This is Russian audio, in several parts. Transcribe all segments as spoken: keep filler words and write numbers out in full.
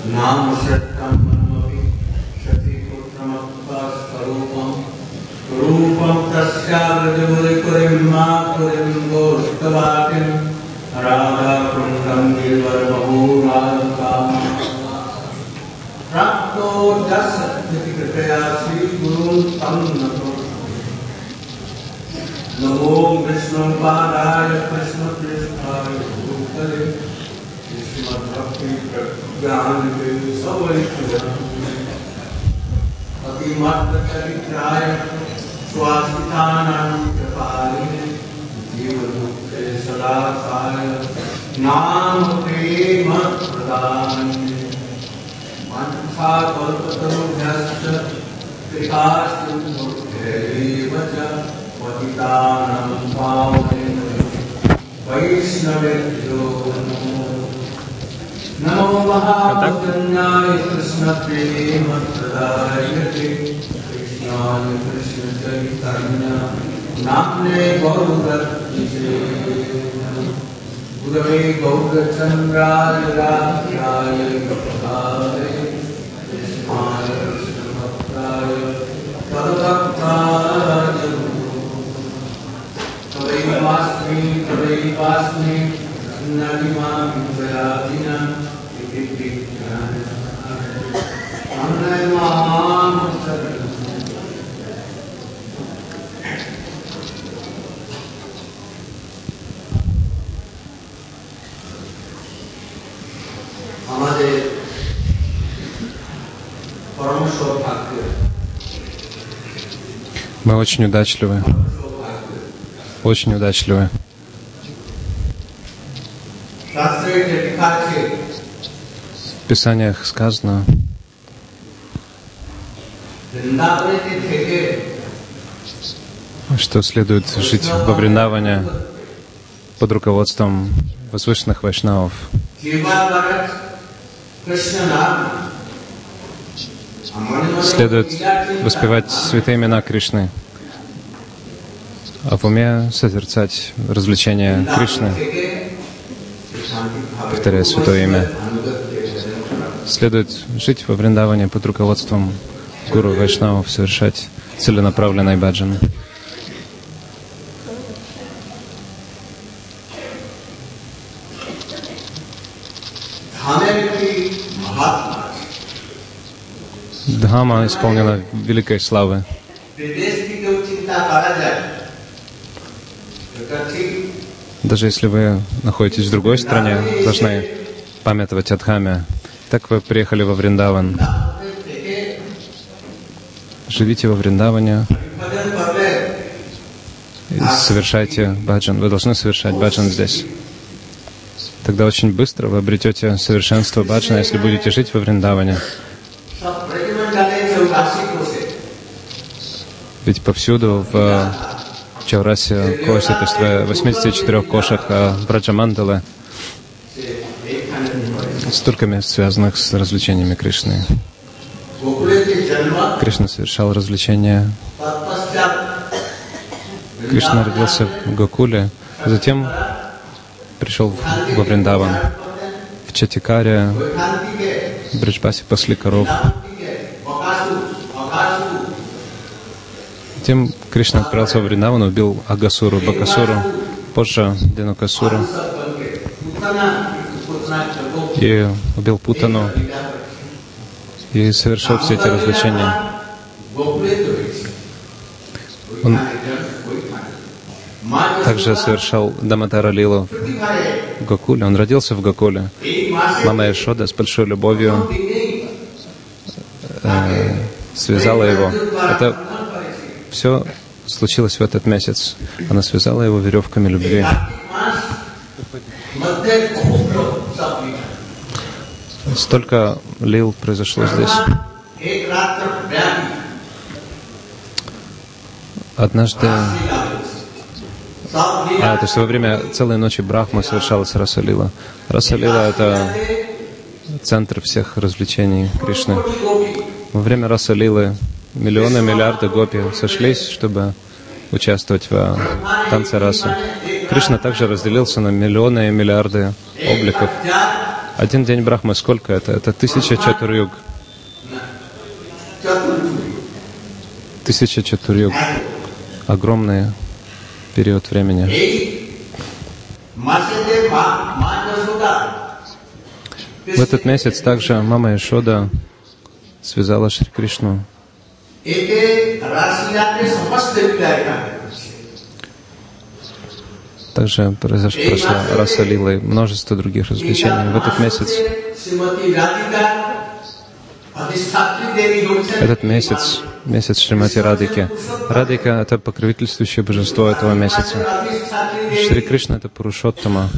Мы очень удачливы. Очень удачливы. В Писаниях сказано, что следует жить во Вриндаване под руководством возвышенных вайшнавов. Следует воспевать святые имена Кришны, а в уме созерцать развлечения Кришны, повторяя святое имя. Следует жить во Вриндаване под руководством гуру вайшнавов, совершать целенаправленные баджаны. Дхама исполнена великой славы. Даже если вы находитесь в другой стране, должны памятовать о Дхаме. Так вы приехали во Вриндаван. Живите во Вриндаване и совершайте баджан. Вы должны совершать баджан здесь. Тогда очень быстро вы обретете совершенство баджана, если будете жить во Вриндаване. Ведь повсюду в Чаурасе Косе, то есть в восьмидесяти четырёх кошах Браджамандалы, столько мест, связанных с развлечениями Кришны. Кришна совершал развлечения. Кришна родился в Гокуле, а затем пришел во Вриндаван. В Чатикаре, в Бриджбасе пасли коров. Затем Кришна отправился во Вриндаван, убил Агасуру, Бакасуру, позже Денукасуру, и убил Путану, и совершил все эти развлечения. Он также совершал Даматара Лилу в Гокуле. Он родился в Гокуле. Мама Яшода с большой любовью э, связала его. Это все случилось в этот месяц. Она связала его веревками любви. Столько лил произошло здесь. Однажды, а, то есть во время целой ночи Брахмы совершалась Раса-лила. Раса-лила — это центр всех развлечений Кришны. Во время Раса-лилы миллионы, миллиарды гопи сошлись, чтобы участвовать в танце расы. Кришна также разделился на миллионы и миллиарды обликов. Один день Брахмы сколько это? Это тысяча чатур-юг. Тысяча чатур-юг. Огромный период времени. В этот месяц также мама Яшода связала Шри Кришну. Также прошла Раса Лила и множество других развлечений. В этот месяц, этот месяц, месяц Шримати Радхики. Радхика — это покровительствующее божество этого месяца. Шри Кришна — это Пурушоттама.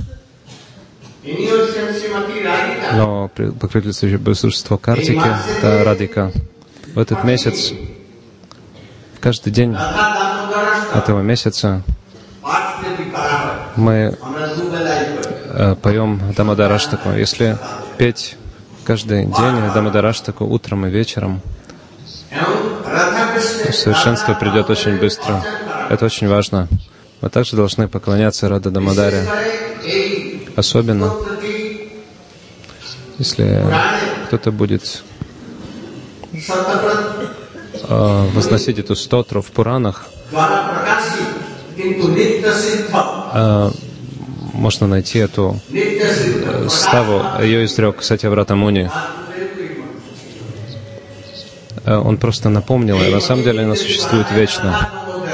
Но покровительствующее божество Картики — это Радхика. В этот месяц, в каждый день этого месяца, мы э, поем Дамодараштаку. Если петь каждый день Дамодараштаку утром и вечером, то совершенство придет очень быстро. Это очень важно. Мы также должны поклоняться Рада Дамадаре. Особенно, если кто-то будет э, возносить эту стотру в Пуранах, Uh, можно найти эту uh, ставу, ее изрек Сатьяврата Муни. Uh, он просто напомнил, и на самом деле она существует вечно.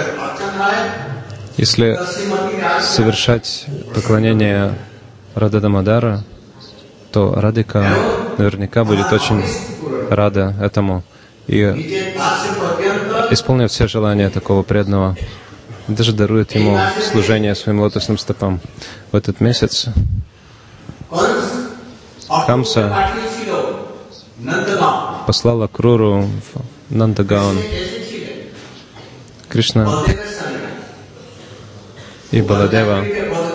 Если совершать поклонение Рада Дамадара, то Радхика наверняка будет очень рада этому и исполнит все желания такого преданного. Даже дарует ему служение своим лотосным стопам. В этот месяц Камса послала Круру в Нандагаон. Кришна и Баладева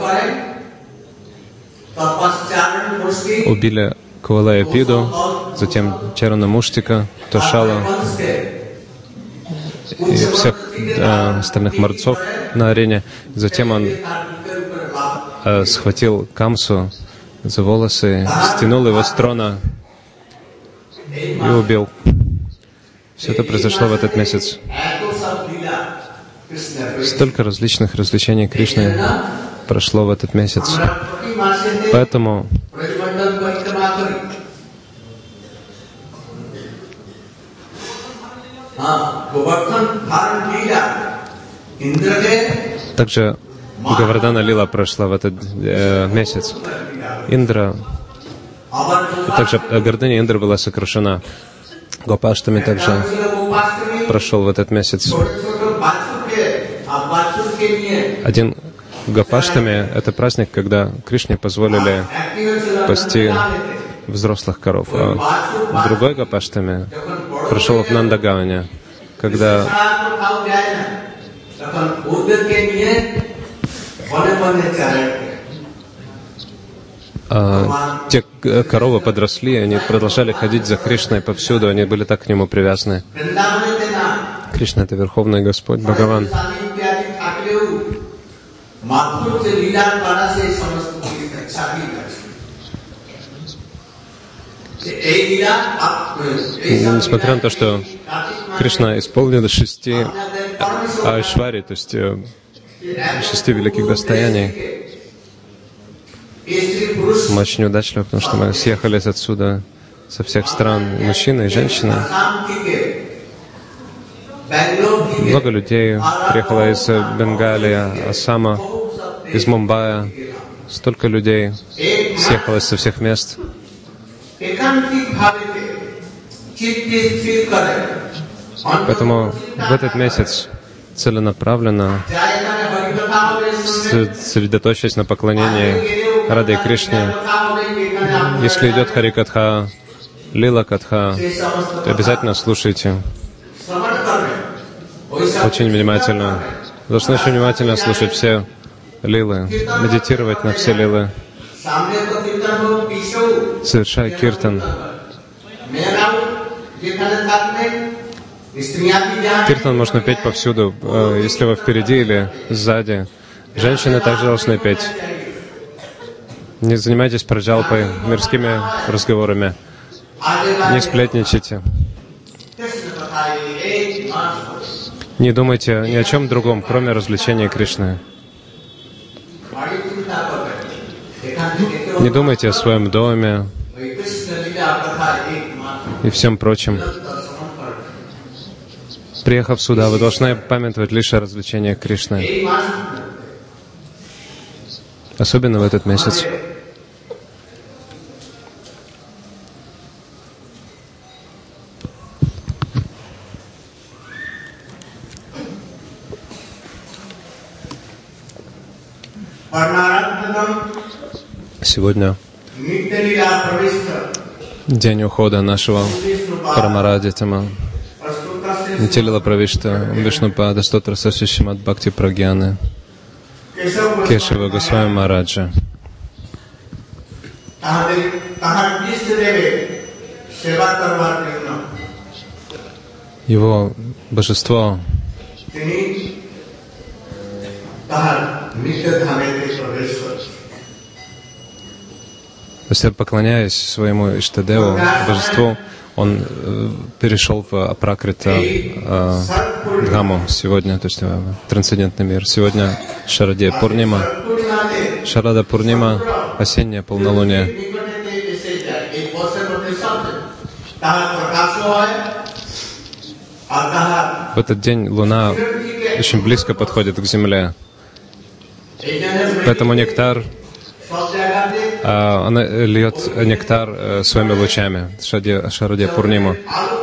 убили Кувалая Пиду, затем Чарана Муштика, Тошала и всех э, остальных мордцов на арене. Затем он э, схватил Камсу за волосы, стянул его с трона и убил. Все это произошло в этот месяц. Столько различных развлечений Кришны прошло в этот месяц. Поэтому также Гавардхана Лила прошла в этот э, месяц. Индра, также гордыня Индры была сокрушена. Гопаштами также прошел в этот месяц. Один Гопаштами — это праздник, когда Кришне позволили пасти взрослых коров. А другой Гопаштами прошел в Нандагаване, когда а, те коровы подросли, они продолжали ходить за Кришной повсюду, они были так к нему привязаны. Кришна — это Верховный Господь, Бхагаван. Несмотря на то, что Кришна исполнил шести айшвари, то есть шести великих достояний, мы очень удачливы, потому что мы съехались отсюда со всех стран, мужчины и женщины. Много людей приехало из Бенгалии, Ассама, из Мумбаи. Столько людей съехалось со всех мест. Поэтому в этот месяц целенаправленно, сосредоточившись на поклонении Раде Кришне, если идет Харикатха, Лила Катха, то обязательно слушайте. Очень внимательно. Должны очень внимательно слушать все лилы, медитировать на все лилы. Совершая киртан. Киртан можно петь повсюду, если вы впереди или сзади. Женщины также должны петь. Не занимайтесь праджалпой, мирскими разговорами. Не сплетничайте. Не думайте ни о чем другом, кроме развлечения Кришны. Не думайте о своем доме и всем прочем. Приехав сюда, вы должны памятовать лишь о развлечениях Кришны. Особенно в этот месяц. Сегодня день ухода нашего Парамарадитама, Нитилила Правишта, Вишнупада, Стотра Сашишимат Бхакти Прагьяны, Кешава Госвами Махараджа. Его божество То есть, поклоняясь своему Иштадеву, божеству, он э, перешел в Апракрита э, Дхаму сегодня, то есть в трансцендентный мир. Сегодня Шарадия Пурнима, Шарада Пурнима, осеннее полнолуние. В этот день Луна очень близко подходит к Земле. Поэтому нектар, она льет нектар своими лучами, Шарадия Пурниму.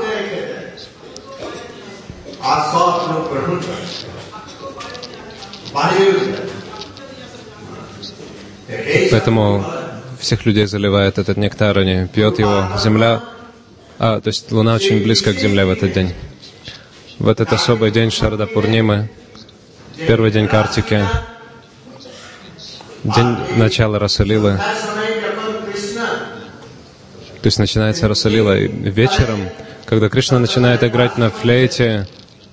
Поэтому всех людей заливает этот нектар, они пьют его. Земля, а, то есть Луна очень близко к Земле в этот день. В этот особый день Шарада Пурнимы, первый день Картики, день начала Расалилы. То есть начинается Расалила вечером, когда Кришна начинает играть на флейте,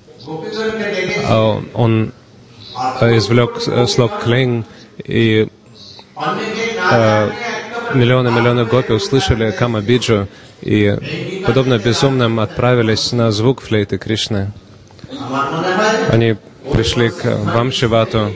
он извлек слог клинг, и миллионы-миллионы гопи услышали Кама-биджу и, подобно безумным, отправились на звук флейты Кришны. Они пришли к Вамшивату.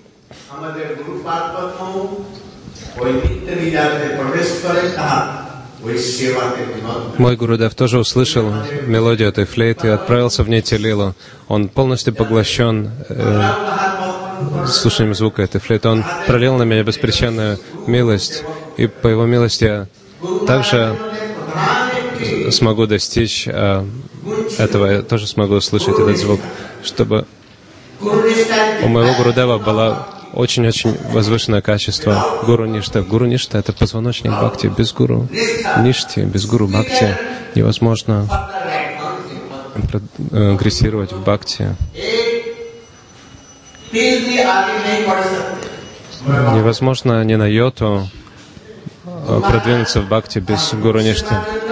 Мой Гурудев тоже услышал мелодию этой флейты и отправился в Нитилилу. Он полностью поглощен э, слушанием звука этой флейты. Он пролил на меня беспричинную милость, и по его милости я также смогу достичь э, этого, я тоже смогу услышать этот звук, чтобы у моего Гурудева было очень-очень возвышенное качество Гуру Ништа. Гуру Ништа — это позвоночник Бхакти. Без Гуру Ништи, без Гуру Бхакти невозможно прогрессировать в Бхакти. Невозможно ни на йоту продвинуться в Бхакти без Гуру Ништи.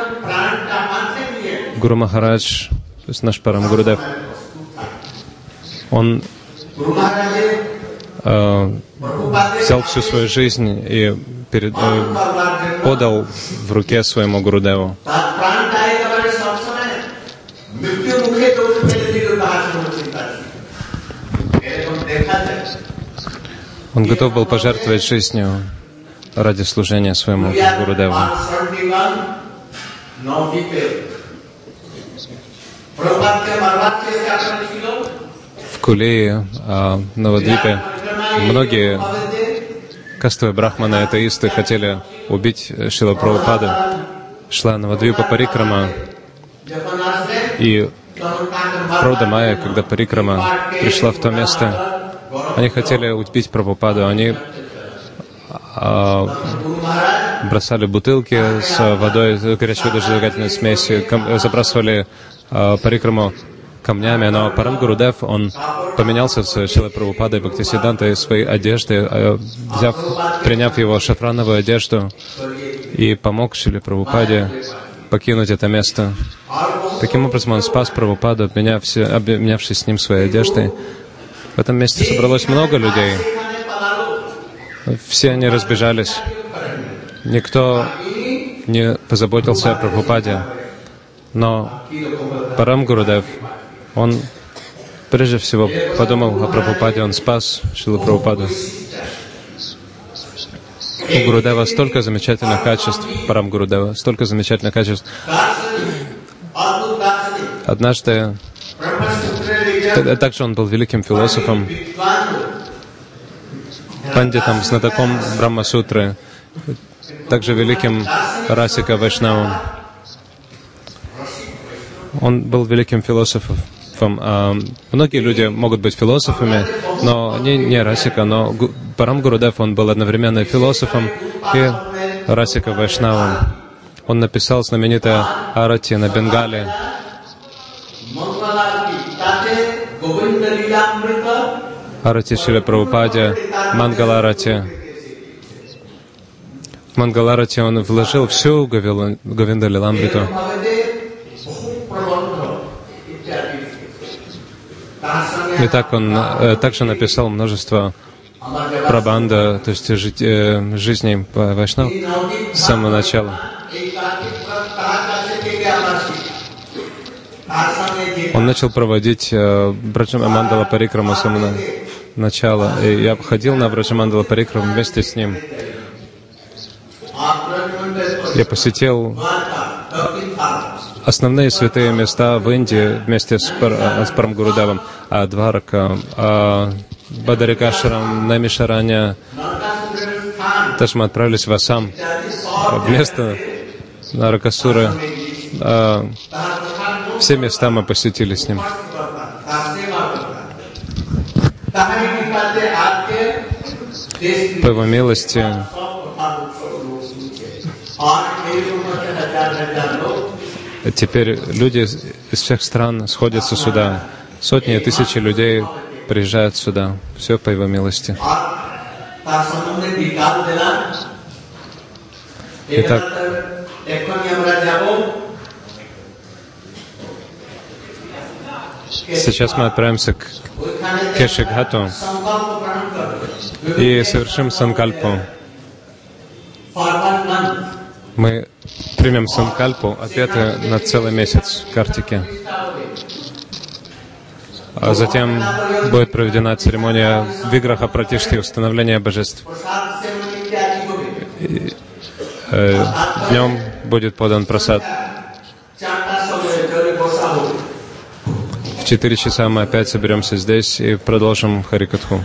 Гуру Махарадж, то есть наш Парам Гурудев, он э, взял всю свою жизнь и перед, э, подал в руке своему Гурудеву. Он готов был пожертвовать жизнью ради служения своему Гурудеву. В Кулии, Навадвипе, многие кастовые брахманы, атеисты хотели убить Шрила Прабхупаду. Шла Навадвипа Парикрама, и Проуда Майя, когда Парикрама пришла в то место, они хотели убить Прабхупаду. Они а, бросали бутылки с водой, горячей водой, зажигательной смесью, забрасывали а, Парикраму камнями, но Парам Гурудев, он поменялся с Шрилой Прабхупадой Бхактисиддхантой своей одежды, взяв, приняв его шафрановую одежду, и помог Шриле Прабхупаде покинуть это место. Таким образом, он спас Прабхупаду, обменяв, обменявшись с ним своей одеждой. В этом месте собралось много людей. Все они разбежались. никто не позаботился о Прабхупаде, но Парам Гурудев, он прежде всего подумал о Прабхупаде, он спас Шрилу Прабхупаду. У Гурудева столько замечательных качеств, Парам Гурудева, столько замечательных качеств. Однажды, также он был великим философом, пандитом, знатоком Брахма-сутры, также великим Расика Вайшнавом. Он был великим философом. Многие люди могут быть философами, но не, не Расика, но Парам Гурудев, он был одновременно и философом, и Расика Вайшнавом. Он написал знаменитое Арати на Бенгале. Арати Шрила Прабхупаде, Мангаларати. В Мангаларати он вложил всю Говинда Лиламриту. И так он э, также написал множество прабанда, то есть жить, э, жизней Вайшнав с самого начала. Он начал проводить э, Браджамандала Парикраму с самого начала. И я ходил на Браджамандала Парикраму вместе с ним. Я посетил основные святые места в Индии вместе с, Пар, с Парам Гурудевом, а Дварака, а Бадарикашарам, Намишараня. Также мы отправились в Ассам, в место Наракасуры. А, все места мы посетили с ним. По его милости теперь люди из всех стран сходятся сюда. Сотни и тысячи людей приезжают сюда. Все по его милости. Итак, сейчас мы отправимся к Кешигхату и совершим санкальпу. Мы примем санкальпу, обеты на целый месяц Картики. А затем будет проведена церемония Виграха Пратишти, установления божеств. И, э, днем будет подан прасад. В четыре часа мы опять соберемся здесь и продолжим Харикатху.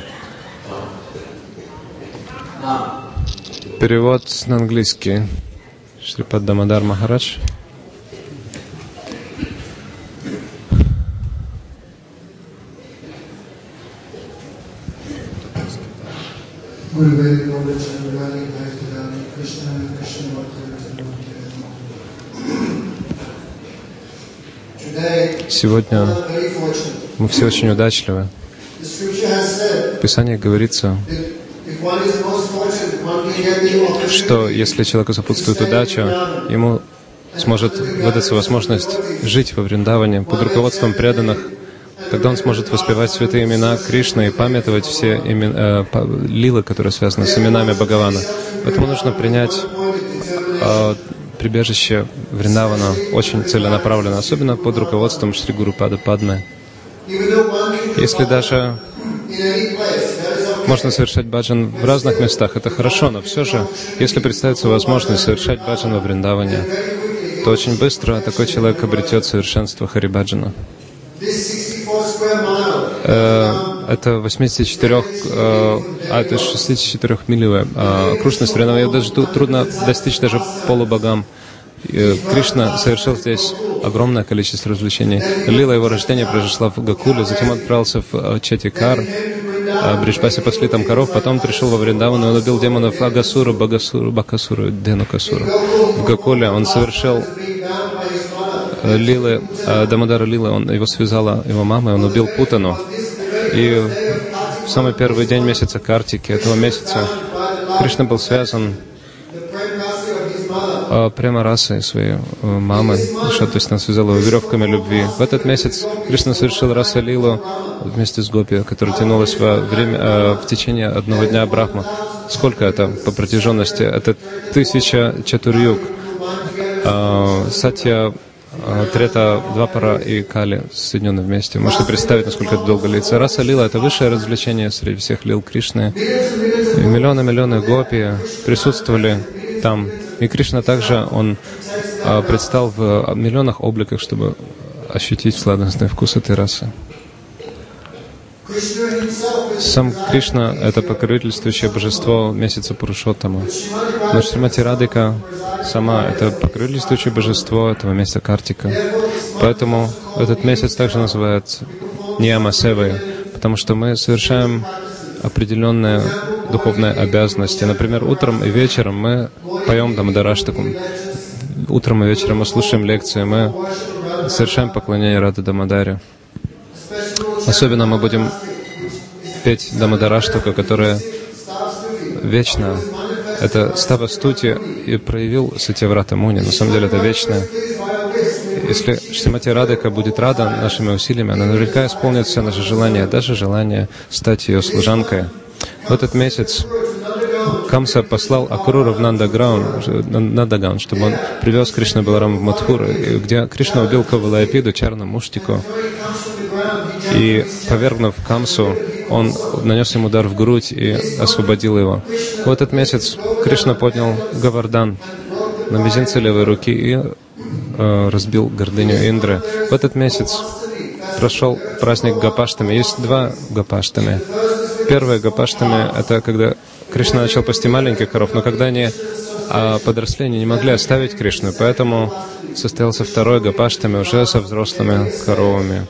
Перевод на английский. Шрипад Дамодар Махарадж. Сегодня мы все очень удачливы. В Писании говорится, что если человеку сопутствует удача, ему сможет выдаться возможность жить во Вриндаване под руководством преданных. Тогда он сможет воспевать святые имена Кришны и памятовать все имена, э, лилы, которые связаны с именами Бхагавана. Поэтому нужно принять э, прибежище Вриндавана очень целенаправленно, особенно под руководством Шри Гуру Пада Падмы. Если даже можно совершать баджан в разных местах, это хорошо, но все же, если представится возможность совершать баджан во Вриндаване, то очень быстро такой человек обретет совершенство Харибаджана. Это восемьдесят четыре, а это шестьдесят четыре милевая окружность Вриндавана. Ее даже трудно достичь даже полубогам. Кришна совершил здесь огромное количество развлечений. Лила его рождения произошла в Гакуле, затем он отправился в Четикар, Бриджпаси пасли там коров, потом пришел во Вриндаван, и он убил демонов Агасуру, Багасуру, Бакасуру, Денукасуру. В Гакуле он совершил Лилы, Дамодара Лилы, он, его связала его мама, и он убил Путану. И в самый первый день месяца Картики, этого месяца, Кришна был связан прямо расой своей мамы, что, то есть она связала его веревками любви. В этот месяц Кришна совершил раса лилу вместе с Гопи, которая тянулась во время, в течение одного дня Брахма. Сколько это по протяженности? Это тысяча чатурьюг. Сатья, Трета, Двапара и Кали соединены вместе. Можете представить, насколько это долго длится. Раса лила — это высшее развлечение среди всех лил Кришны. И миллионы-миллионы гопи присутствовали там. И Кришна также, он предстал в миллионах обликах, чтобы ощутить сладостный вкус этой расы. Сам Кришна — это покровительствующее божество месяца Пурушоттама. Но Шримати Радхика сама — это покровительствующее божество этого месяца Картика. Поэтому этот месяц также называется Нияма Севой, потому что мы совершаем определенные духовные обязанности. Например, утром и вечером мы поем Дамадараштаку. Утром и вечером мы слушаем лекции, мы совершаем поклонение Рады Дамадаре. Особенно мы будем петь Дамадараштаку, которая вечна. Это Става Стути и проявил Сатьяврата Муни. На самом деле это вечное. Если Шримати Радхика будет рада нашими усилиями, она наверняка исполнит все наши желания, даже желание стать ее служанкой. В этот месяц Камса послал Акрура в Нандаган, чтобы он привез Кришну Баларама в Мадхуру, где Кришна убил Кавалаяпиду, Чарна Муштику. И, повергнув Камсу, он нанес ему удар в грудь и освободил его. В этот месяц Кришна поднял Гавардан на мизинце левой руки и э, разбил гордыню Индры. В этот месяц прошел праздник Гопаштами. Есть два Гопаштами. Первое Гопаштами — это когда Кришна начал пасти маленьких коров, но когда они а, подросли, они не могли оставить Кришну, поэтому состоялся второй Гопаштами уже со взрослыми коровами.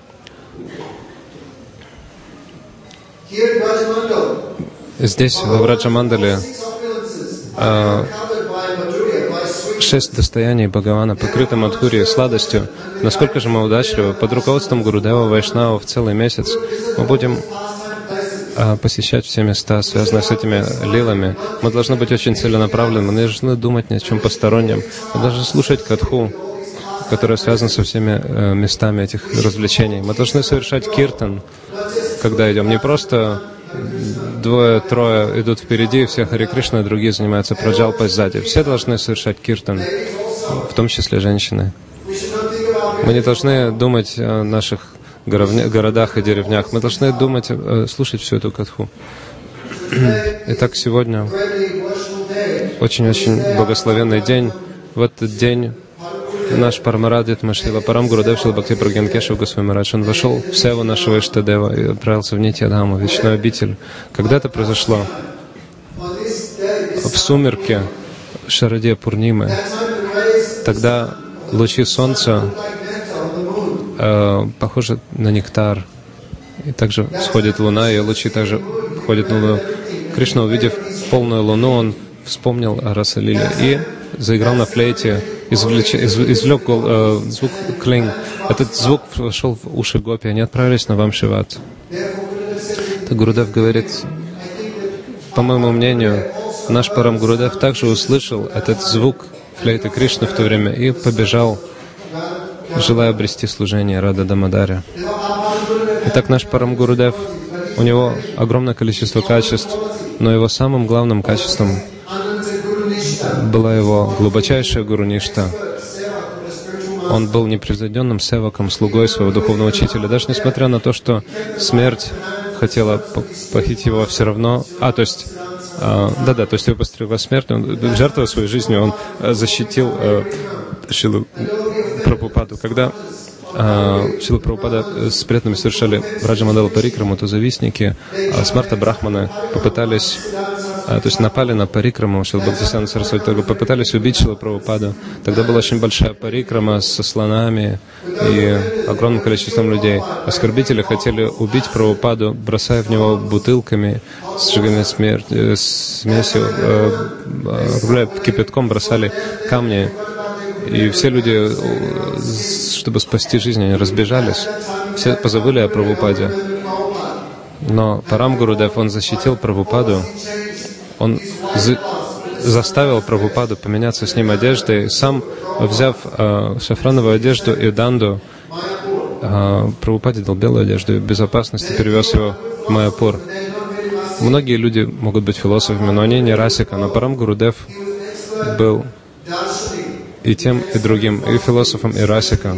Здесь, в Враджамандале, а, шесть достояний Бхагавана покрыты Мадхурьей сладостью. Насколько же мы удачливы! Под руководством Гурудева Вайшнава в целый месяц мы будем а, посещать все места, связанные с этими лилами. Мы должны быть очень целенаправлены, мы должны думать ни о чем постороннем. Мы должны слушать катху, которая связана со всеми э, местами этих развлечений. Мы должны совершать киртан, когда идем. Не просто двое-трое идут впереди, все Харе Кришна, другие занимаются праджалпой сзади. Все должны совершать киртан, в том числе женщины. Мы не должны думать о наших городах и деревнях. Мы должны думать, слушать всю эту катху. Итак, сегодня очень-очень благословенный день. В этот день наш Парамарадит Машрила Парам Гурудев Шрила Бхакти Прагьян Кешав Госвами Марадж, он вошел в севу нашего Иштадева и отправился в Нитьядхаму, вечную обитель. Когда это произошло? В сумерке Шарадия Пурнимы. Тогда лучи солнца э, похожи на нектар. И также сходит луна, и лучи также входят на луну. Кришна, увидев полную луну, он вспомнил о Расалиле и заиграл на флейте, извлечь, из, извлек э, звук клинг. Этот звук вошел в уши гопи, они отправились на Вамшиват. Так Гурудев говорит, по моему мнению, наш Парам Гурудев также услышал этот звук флейты Кришны в то время и побежал, желая обрести служение Рада Дамадаре. Итак, наш Парам Гурудев, у него огромное количество качеств, но его самым главным качеством была его глубочайшая Гуру-ништа. Он был непревзойденным севаком, слугой своего духовного учителя. Даже несмотря на то, что смерть хотела похитить его все равно... А, то есть... А, да-да, то есть его постригла смерть, он, жертвуя своей жизнью, он а, защитил а, Шрилу Прабхупаду. Когда а, Шрила Прабхупада с преданными совершали Враджамандала Парикраму, то завистники а, Смарта Брахмана попытались... А, то есть напали на парикраму Шрила Бхактисиданта Сарасвати, попытались убить Шрилу Прабхупаду. Тогда была очень большая парикрама со слонами и огромным количеством людей. Оскорбители хотели убить Прабхупаду, бросая в него бутылками, сжигая смерть, э, смесью, э, кипятком бросали камни. И все люди, чтобы спасти жизнь, они разбежались. Все позабыли о Прабхупаде. Но Парам Гурудев, он защитил Прабхупаду. Он за- заставил Прабхупаду поменяться с ним одеждой. Сам, взяв э, шафрановую одежду и данду, э, Прабхупаде дал белую одежду и в безопасности перевез его в Майяпур. Многие люди могут быть философами, но они не Расика. Но Парам Гурудев был и тем, и другим, и философом, и Расиком.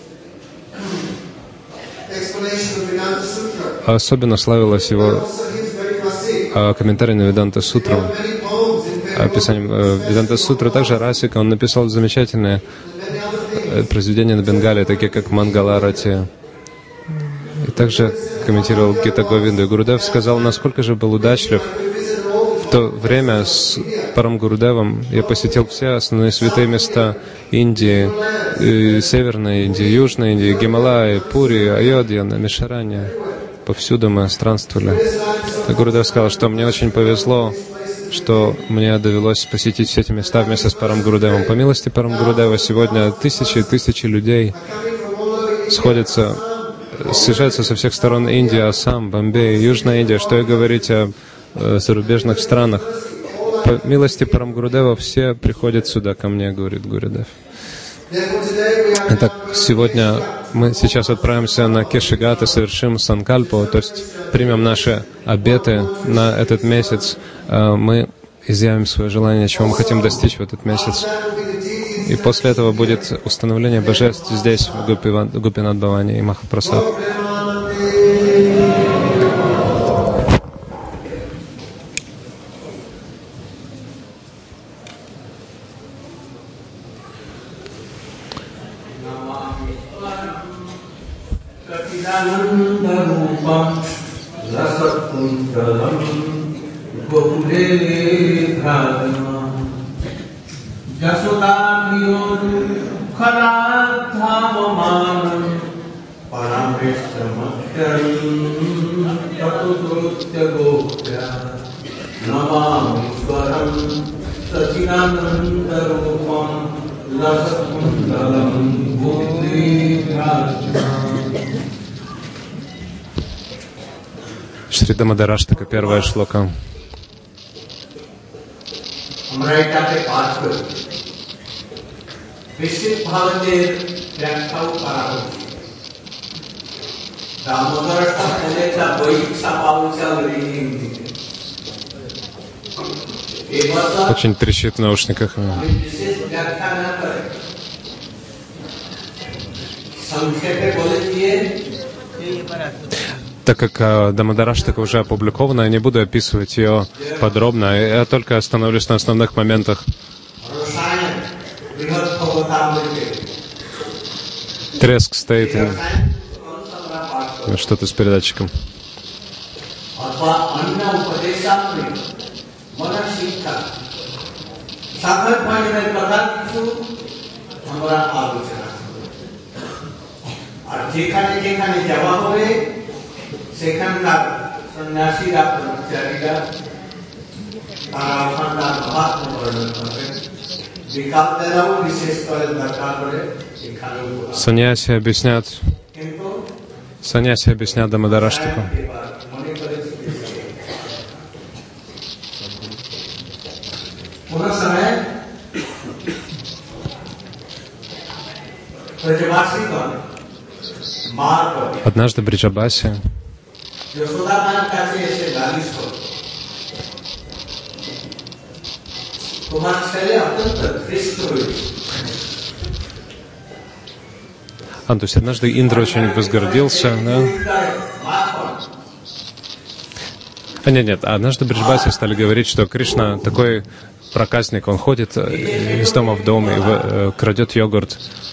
Особенно славилась его комментарий на Веданта Сутру. Описанием Веданта Сутры также Расика. Он написал замечательные произведения на Бенгале, такие как Мангаларати. И также комментировал Гита Говинду. И Гурудев сказал, насколько же был удачлив. В то время с Парам Гурудевом я посетил все основные святые места Индии, и Северной Индии, Южной Индии, Гималаи, Пури, Айодхья, Намишарани. Повсюду мы странствовали. И Гурудев сказал, что мне очень повезло, что мне довелось посетить все эти места вместе с Парам Гурудевом. По милости Парам Гурудева сегодня тысячи и тысячи людей сходятся, съезжаются со всех сторон Индии, Ассам, Бомбей, Южная Индия, что и говорить о э, зарубежных странах. По милости Парам Гурудева все приходят сюда ко мне, говорит Гурудев. Итак, сегодня мы сейчас отправимся на Кешигат и совершим санкальпу, то есть примем наши обеты на этот месяц. Мы изъявим свое желание, чего мы хотим достичь в этот месяц. И после этого будет установление божеств здесь, в Гопинат Бхавани и Махапрасад. Шри Дамадараштака, первая шлока. Очень трещит в наушниках. Так как Дамадараштака уже опубликована, я не буду описывать ее подробно, я только остановлюсь на основных моментах. Треск стоит. Что-то с передатчиком. সেখানকার সন্ন্যাসীরা ব্রহ্মচারীরা তারা ওখানকার মহাত্মা বর্ণন করবেন বিকাল বেলাও বিশেষ করে দরকার করে এখানেও Саньяси объяснят, саньяси объяснят Дамадараштаку. কোন সময় প্রজাবাসীগণ মার করে Однажды Бриджабаси যশোদামার কাছে এসে নালিশ করে তোমার ছেলে অত্যন্ত ধৃষ্ট হয়েছে। А, то есть однажды Индра очень возгордился, да? А нет, нет, а однажды Бриджбаси стали говорить, что Кришна такой проказник, он ходит из дома в дом и э, крадет йогурт.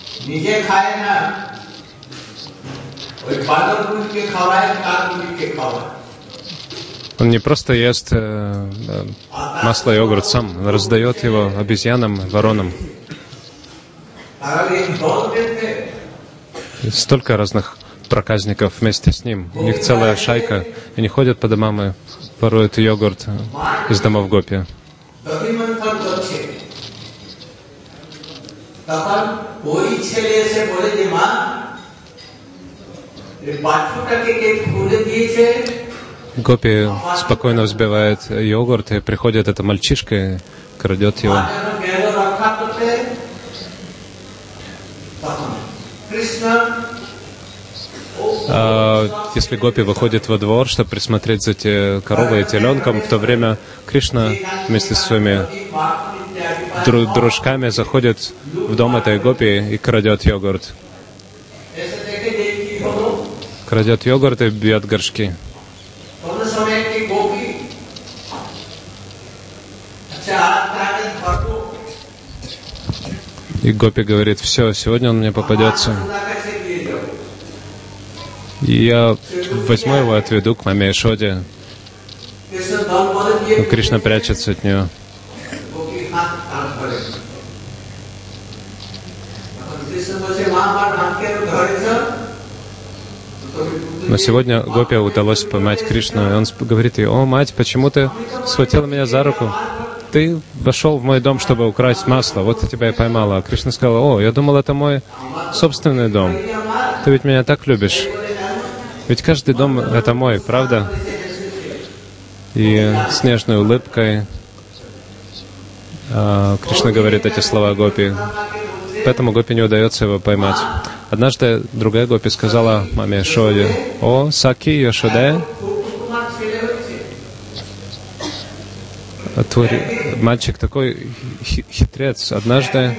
Он не просто ест э, масло и йогурт сам, он раздает его обезьянам, воронам. И столько разных проказников вместе с ним. У них целая шайка. Они ходят по домам и воруют йогурт из домов Гопи. Гопи спокойно взбивает йогурт, и приходит эта мальчишка и крадет его. А что если гопи выходит во двор, чтобы присмотреть за те коровой и теленком, в то время Кришна вместе со своими дру- дружками заходит в дом этой гопи и крадет йогурт. Крадет йогурт и бьет горшки. И гопи говорит: все, сегодня он мне попадется. И я возьму его, отведу к маме Ешоде. Но Кришна прячется от нее. Но сегодня гопи удалось поймать Кришну, и он говорит ей: «О, мать, почему ты схватила меня за руку? Ты вошел в мой дом, чтобы украсть масло, вот я тебя и поймала». А Кришна сказала: «О, я думал, это мой собственный дом. Ты ведь меня так любишь. Ведь каждый дом — это мой, правда?» И с нежной улыбкой э, Кришна говорит эти слова гопи. Поэтому гопи не удается его поймать. Однажды другая гопи сказала маме Ешоде: «О, Саки Йошоде, твой мальчик такой хитрец. Однажды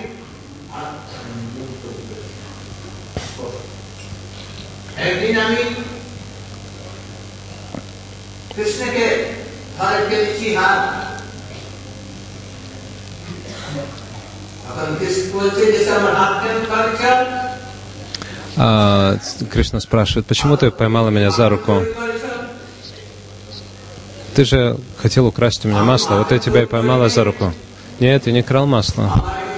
а, Кришна спрашивает: почему ты поймала меня за руку? Ты же хотел украсть у меня масло, вот я тебя и поймала за руку». «Нет, я не крал масло.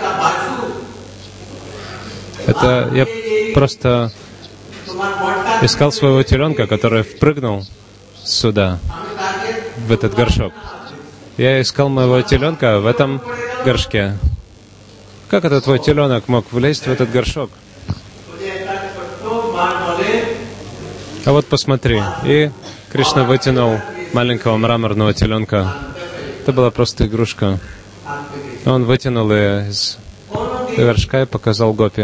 Это я просто искал своего теленка, который впрыгнул сюда, в этот горшок. Я искал моего теленка в этом горшке. Как этот твой теленок мог влезть в этот горшок? А вот посмотри». И Кришна вытянул маленького мраморного теленка. Это была просто игрушка. Он вытянул ее из горшка и показал гопи.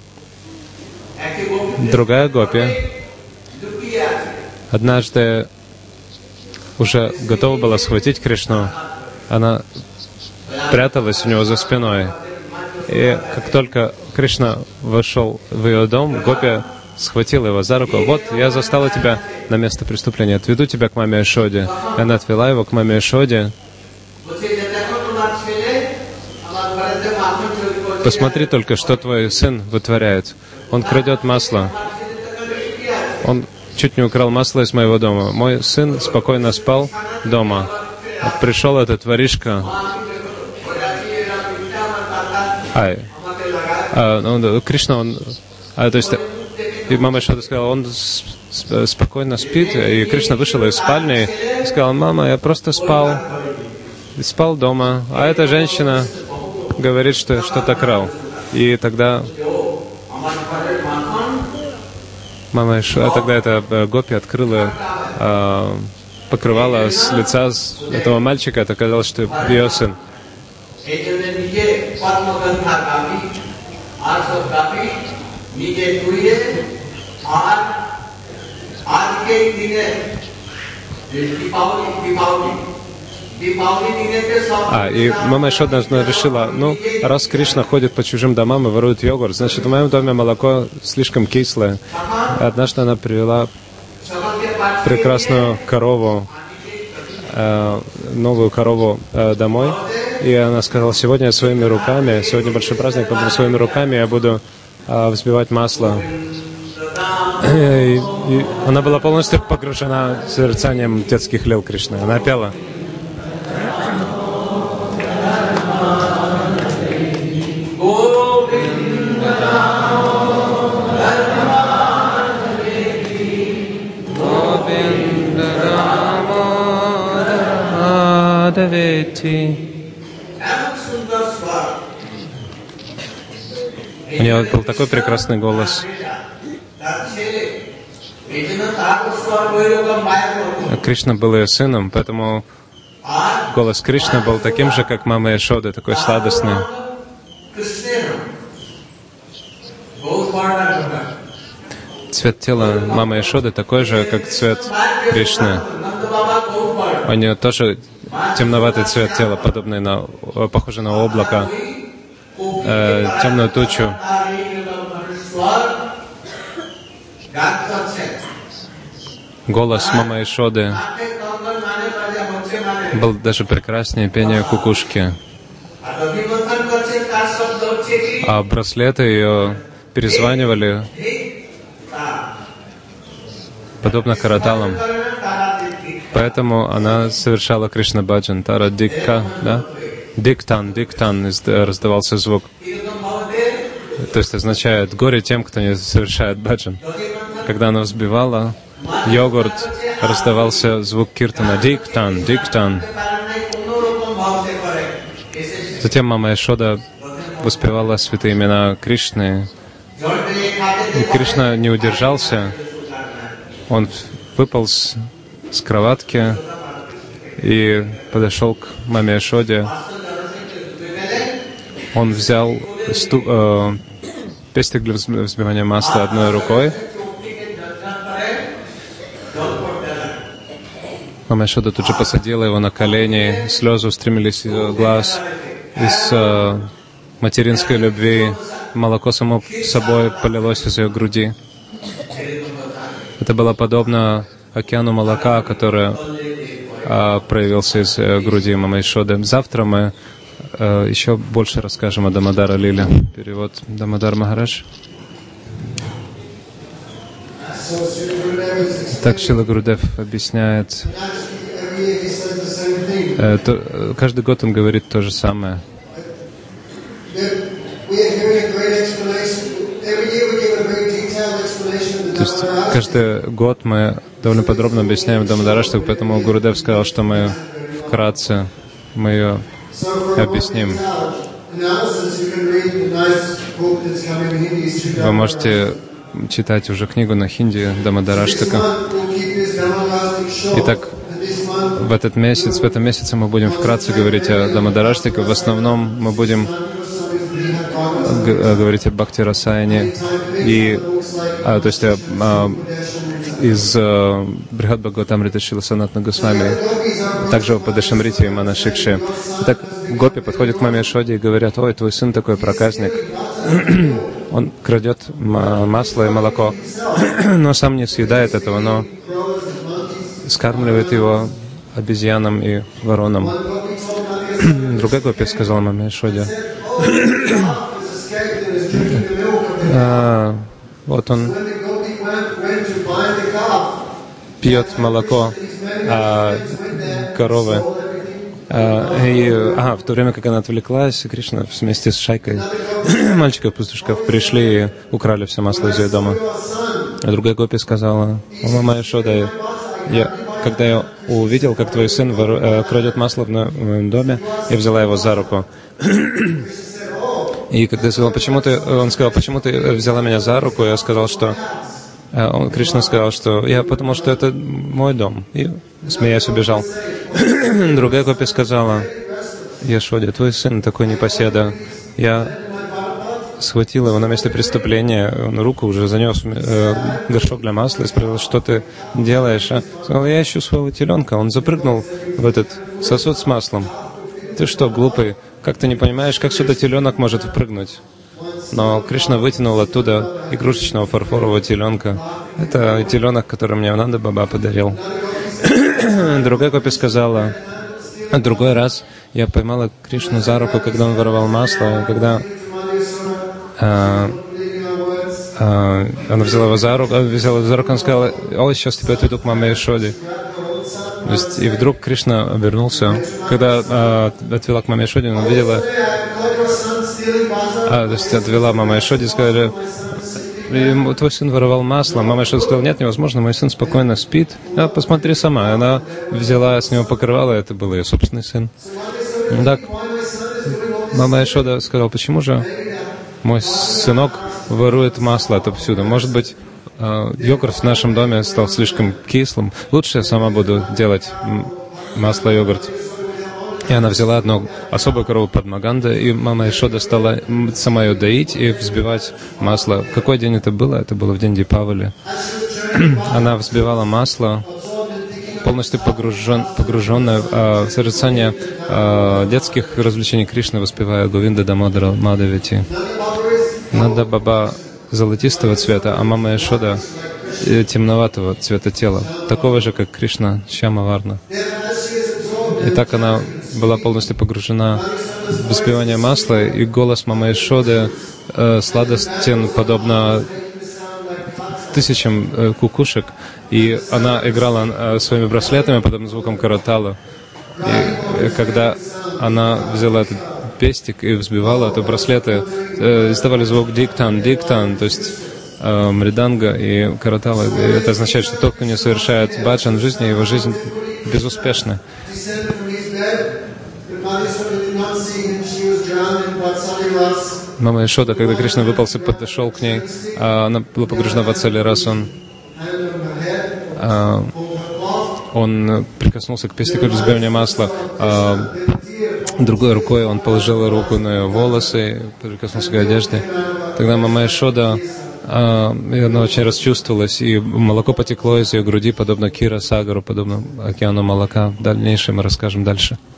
Другая гопи однажды уже готова была схватить Кришну. Она пряталась у него за спиной. И как только Кришна вошел в ее дом, гопи схватила его за руку. «Вот, я застала тебя на место преступления, отведу тебя к маме Ешоде». И она отвела его к маме Ешоде. «Посмотри только, что твой сын вытворяет. Он крадет масло. Он чуть не украл масло из моего дома. Мой сын спокойно спал дома. Вот пришел этот воришка». А, а он, Кришна, он... А, то есть, и мама Ешода сказала: он спокойно спит. И Кришна вышел из спальни и сказал: «Мама, я просто спал. Спал дома. А эта женщина говорит, что что-то крал». И тогда мама Ешода, тогда эта гопи открыла а, покрывало с лица этого мальчика. Это оказалось, что ее сын. А, и мама еще однажды решила: ну, раз Кришна ходит по чужим домам и ворует йогурт, значит, в моем доме молоко слишком кислое. И однажды она привела прекрасную корову, э, новую корову э, домой, и она сказала: сегодня я своими руками, сегодня большой праздник, поэтому своими руками я буду э, взбивать масло. И, и она была полностью погружена созерцанием детских лил Кришны. Она пела. У нее был такой прекрасный голос. Кришна был ее сыном, поэтому голос Кришны был таким же, как мама Ешоды, такой сладостный. цвет тела мамы Ешоды такой же, как цвет Кришны. У нее тоже темноватый цвет тела, подобный на, похожий на облако, э, темную тучу. Голос мамы Ешоды был даже прекраснее пения кукушки. А браслеты ее перезванивали подобно караталам. Поэтому она совершала Кришна баджан. Тара дикка, да? Диктан, диктан раздавался звук. То есть означает горе тем, кто не совершает баджан. Когда она взбивала йогурт, раздавался звук киртана. Диктан, диктан. Затем мама Ешода воспевала святые имена Кришны. И Кришна не удержался. Он выполз с кроватки и подошел к маме Ешоде. Он взял сту, э, пестик для взбивания масла одной рукой. Мама Ешода тут же посадила его на колени. Слезы устремились из его глаз. Из э, материнской любви молоко само собой полилось из ее груди. Это было подобно океану молока, который а, проявился из а, груди мамы Ешоды. Завтра мы а, еще больше расскажем о Дамодара Лиле. Перевод Дамодар Махарадж. Так Шрила Гурудев объясняет. А, то, каждый год он говорит то же самое. То есть каждый год мы довольно подробно объясняем Дамодараштаку, поэтому Гурудев сказал, что мы вкратце мы ее объясним. Вы можете читать уже книгу на хинди Дамодараштака. Итак, в этот месяц, в этом месяце мы будем вкратце говорить о Дамодараштаке. В основном мы будем говорить о Бхакти Расаяне и а, то есть а, из а, Брихад Бхагаватамрита Шрила Санатана Госвами, также о Падашамрите и Манашикше. Итак, гопи подходят к маме Ешоде и говорят: ой, твой сын такой проказник, он крадет масло и молоко, но сам не съедает этого, но скармливает его обезьянам и воронам. Другая гопи сказала маме Ешоде: а, вот он пьет молоко а, коровы. А, и, а, в то время, как она отвлеклась, Кришна вместе с шайкой мальчиков-пастушков пришли и украли все масло из ее дома. А другая гопи сказала: о, мама Ешода, я, когда я увидел, как твой сын вору, э, крадет масло в, в моем доме, я взяла его за руку. И когда я сказал, почему ты, он сказал, почему ты взяла меня за руку, я сказал, что он, Кришна сказал, что я потому что это мой дом. И, смеясь, убежал. Другая гопи сказала: Ешоде, твой сын такой непоседа. Я схватил его на месте преступления, он руку уже занес э, горшок для масла и спросил: что ты делаешь? А? Сказал: я ищу своего теленка. Он запрыгнул в этот сосуд с маслом. Ты что, глупый? Как ты не понимаешь, как сюда теленок может впрыгнуть? Но Кришна вытянул оттуда игрушечного фарфорового теленка. Это теленок, который мне Нанда Баба подарил. Другая гопи сказала: а другой раз я поймала Кришну за руку, когда он воровал масло, когда а, а, она взяла его за руку, взяла его за руку, он сказал: о, сейчас тебя отведу к маме Ешоде. То есть, и вдруг Кришна обернулся. Когда а, отвела к маме Ешоде, она видела, а, то есть отвела мама Ешоде, сказали: твой сын воровал масло. Мама Ешода сказала: нет, невозможно, мой сын спокойно спит. А, посмотри сама. Она взяла с него покрывало, это был ее собственный сын. Так, мама Ешода сказала: почему же мой сынок ворует масло отовсюду? Может быть, йогурт в нашем доме стал слишком кислым. Лучше я сама буду делать масло-йогурт. И она взяла одну особую корову Падмаганда, и мама Ешода стала сама ее доить и взбивать масло. В какой день это было? Это было в день Дипавали. Она взбивала масло, полностью погружен, погруженная э, в созерцание э, детских развлечений Кришны, воспевая Говинда Дамодара Мадавити. Нанда Баба золотистого цвета, а мама Ешода э, темноватого цвета тела, такого же, как Кришна, Шьяма Варна. И так она была полностью погружена в воспевание масла, и голос мамы Ешоды э, сладостен, подобно тысячам э, кукушек, и она играла э, своими браслетами, подобно звукам каратала. И э, когда она взяла этот пестик и взбивала, то браслеты э, издавали звук диктан, диктан, то есть э, мриданга и каратала. И это означает, что тот, кто не совершает баджан в жизни, его жизнь безуспешна. Мама Ешода, когда Кришна выполз и подошел к ней, она была погружена в Ацали Расун. Он прикоснулся к пестику для взбивания масла. Другой рукой он положил руку на ее волосы, прикоснулся к одежде. Тогда мама Ешода, она очень расчувствовалась, и молоко потекло из ее груди, подобно Кира Сагару, подобно океану молока. В дальнейшем мы расскажем дальше.